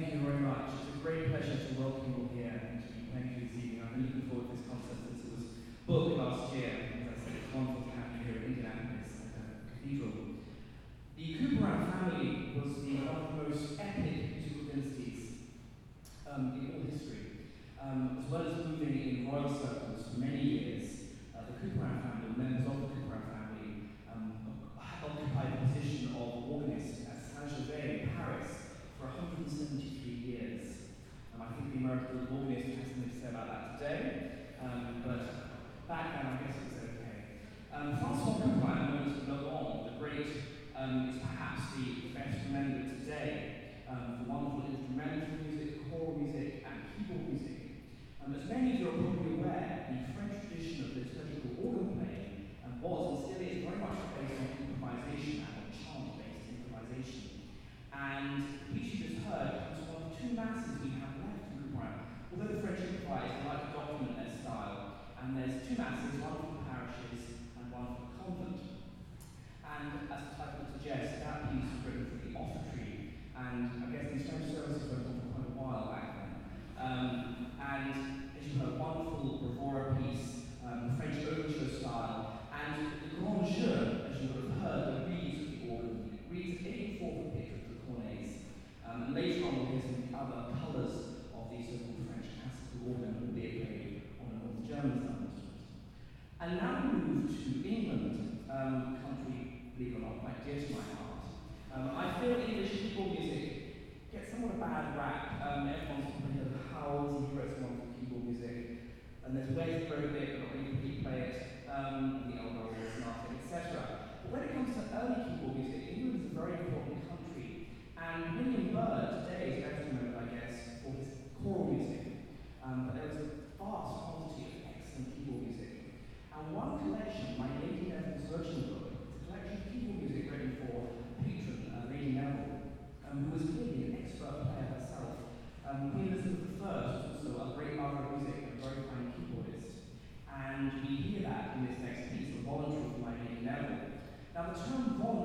Thank you very much. It's a great pleasure to welcome you all here and to be playing you this evening. I've been looking forward to this concert since it was booked last year. As I said, it's wonderful to have you here at Indianapolis at the Cathedral. The Couperin family was one of the most epic musical dynasties in all history. As well as moving in royal circles for many years, the Couperin family, members of the Couperin family, occupied the position of organist at Saint-Gervais in Paris for 173 years. I think the American organist has something to say about that today, but back then I guess it was okay. Francois Couperin, known as Laurent the Great, is perhaps the best remembered today for wonderful instrumental music, choral music, and keyboard music. As many of you are probably aware, the French tradition of liturgical organ playing was and still is very much based on improvisation and on chant-based improvisation. And the piece you just heard comes from one of two masses we have left in Couperin. Although the French improvise, they like to document their style. And there's two masses, one for the parishes and one for the convent. And as the title suggests, that piece was written for the offertory. And I guess these French services went on for quite a while back then. And as you heard, wonderful bravura piece, French overture style. And the Grand Jeu, as you would have heard, the reeds of the organ. It reads 84th picture of the cornets. And later on, we'll hear some of the other colours of the so-called French classical organ, albeit played on a North German style instrument. And now we move to England, country, believe it or not, quite dear to my heart. I feel English keyboard music gets somewhat a bad rap. Everyone's probably heard of Howells, and he wrote some wonderful keyboard music. And there's ways to wrote it, but not really complete play it, the Eldorado, Sonata, etc. But when it comes to early keyboard music, England is a very important country. And William Byrd today is best remembered, I guess, for his choral music. But there is a vast quantity of excellent keyboard music. And one collection, My Lady Neville's Virgin Book, is a collection of keyboard music written for patron Lady Neville, who was clearly an expert player herself. Queen Elizabeth I was also a great lover of music and a very fine keyboardist. And we hear that in this next piece, the voluntary of My Lady Neville. Now the term voluntary